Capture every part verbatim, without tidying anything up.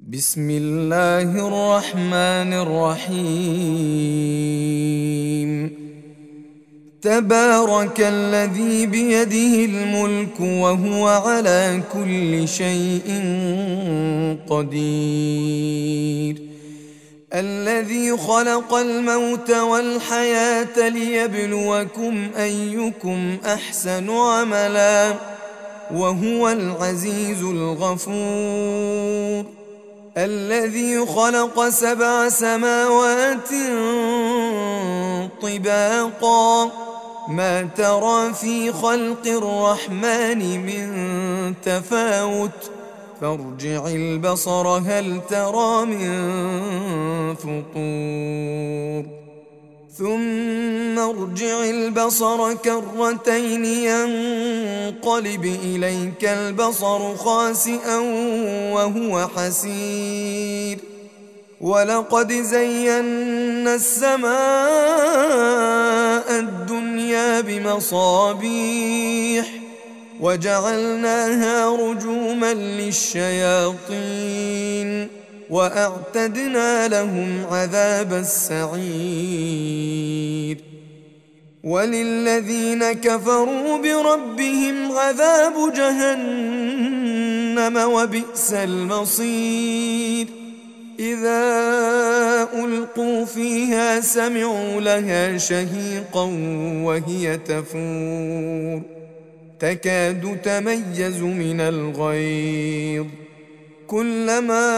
بسم الله الرحمن الرحيم. تبارك الذي بيده الملك وهو على كل شيء قدير، الذي خلق الموت والحياة ليبلوكم أيكم أحسن عملا وهو العزيز الغفور، الذي خلق سبع سماوات طباقا ما ترى في خلق الرحمن من تفاوت فارجع البصر هل ترى من فطور ثم ارجع البصر كرتين ينقلب إليك البصر خاسئا وهو حسير، ولقد زينا السماء الدنيا بمصابيح وجعلناها رجوما للشياطين وأعتدنا لهم عذاب السعير، وللذين كفروا بربهم عذاب جهنم وبئس المصير. إذا ألقوا فيها سمعوا لها شهيقا وهي تفور تكاد تميز من الغيظ، كلما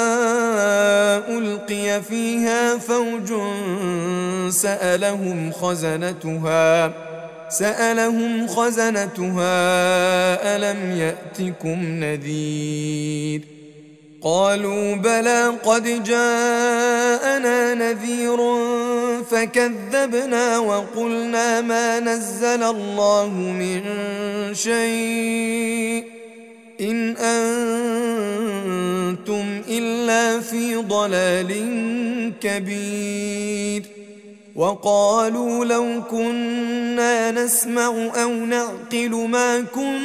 ألقي فيها فوج سألهم خزنتها سألهم خزنتها ألم يأتكم نذير؟ قالوا بلى قد جاءنا نذير فكذبنا وقلنا ما نزل الله من شيء إن أنتم إلا في ضلال كبير. وقالوا لو كنا نسمع أو نعقل ما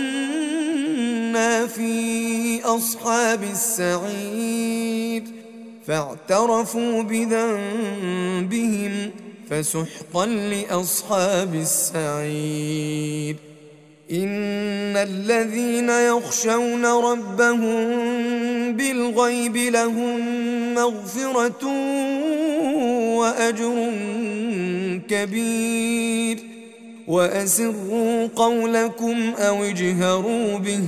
كنا في أصحاب السعير، فاعترفوا بذنبهم فسحقا لأصحاب السعير. إن الذين يخشون ربهم بالغيب لهم مغفرة وأجر كبير، وأسروا قولكم أو اجهروا به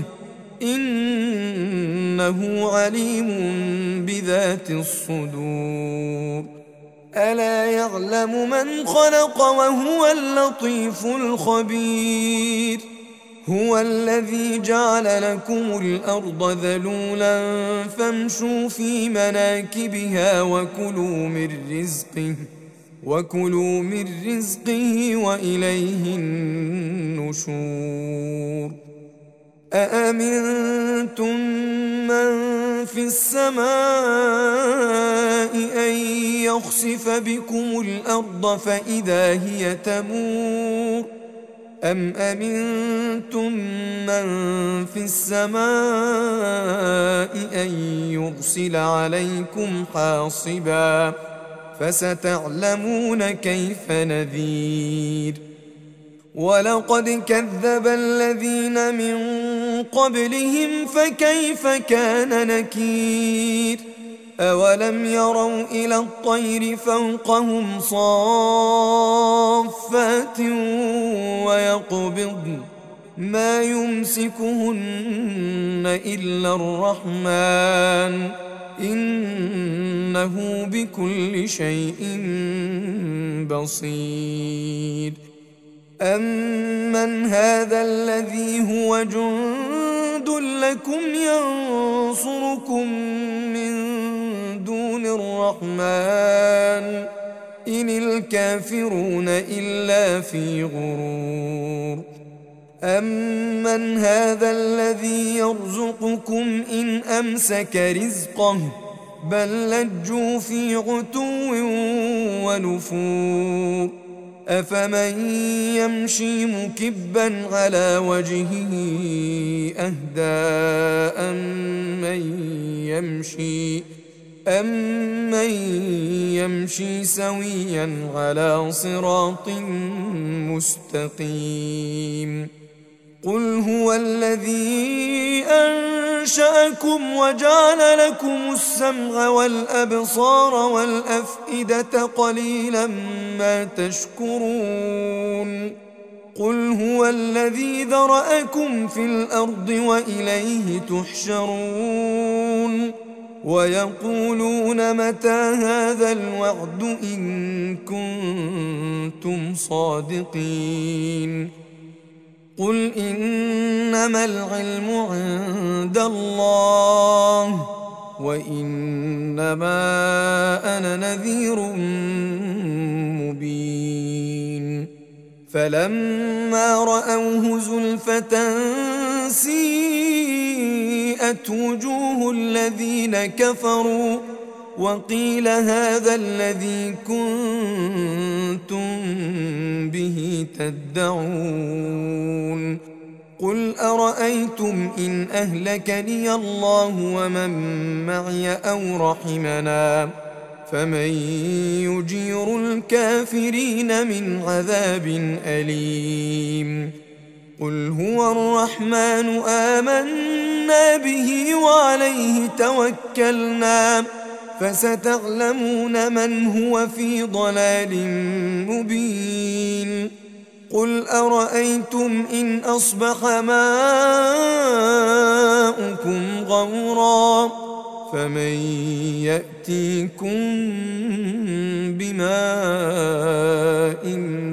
إنه عليم بذات الصدور. ألا يعلم من خلق وهو اللطيف الخبير. هو الذي جعل لكم الأرض ذلولا فامشوا في مناكبها وكلوا من رزقه وكلوا من رزقه وإليه النشور. أأمنتم من في السماء أن يخسف بكم الأرض فإذا هي تمور، أم أمنتم من في السماء أن يرسل عليكم حاصبا فستعلمون كيف نذير. ولقد كذب الذين من قبلهم فكيف كان نكير. أولم يروا إلى الطير فوقهم صافات ويقبضن ما يمسكهن إلا الرحمن إنه بكل شيء بصير. أمن هذا الذي هو جند لكم ينصركم من دون الرحمن إن الكافرون إلا في غرور. أمن هذا الذي يرزقكم إن أمسك رزقه بل لجوا في عتو ونفور. أفمن يمشي مكبا على وجهه أهدى أمن يمشي أَمَّن يَمْشِي سَوِيًّا عَلَى صِرَاطٍ مُّسْتَقِيمٍ قُلْ هُوَ الَّذِي أَنشَأَكُمْ وَجَعَلَ لَكُمُ السَّمْعَ وَالْأَبْصَارَ وَالْأَفْئِدَةَ قَلِيلًا مَا تَشْكُرُونَ قُلْ هُوَ الَّذِي ذَرَأَكُمْ فِي الْأَرْضِ وَإِلَيْهِ تُحْشَرُونَ وَيَقُولُونَ مَتَى هَذَا الْوَعْدُ إِن كُنتُمْ صَادِقِينَ قُلْ إِنَّمَا الْعِلْمُ عِندَ اللَّهِ وَإِنَّمَا أَنَا نَذِيرٌ مُّبِينٌ فَلَمَّا رَأَوْهُ زُلْفَةً سِيئَتْ وُجُوهُ الَّذِينَ كَفَرُوا وَقِيلَ هَذَا الَّذِي كُنتُم بِهِ تَدَّعُونَ قُلْ أَرَأَيْتُمْ إِنْ أَهْلَكَنِيَ اللَّهُ وَمَن مَّعِيَ أَوْ رَحِمَنَا فَمَن يُجِيرُ الْكَافِرِينَ مِنْ عَذَابٍ أَلِيمٍ قُلْ هُوَ الرَّحْمَنُ آمَنَّا بِهِ وَعَلَيْهِ تَوَكَّلْنَا فَسَتَعْلَمُونَ مَنْ هُوَ فِي ضَلَالٍ مُّبِينٍ قُلْ أَرَأَيْتُمْ إِنْ أَصْبَحَ مَاؤُكُمْ غَوْرًا فَمَن يَأْتِيكُم بِمَاءٍ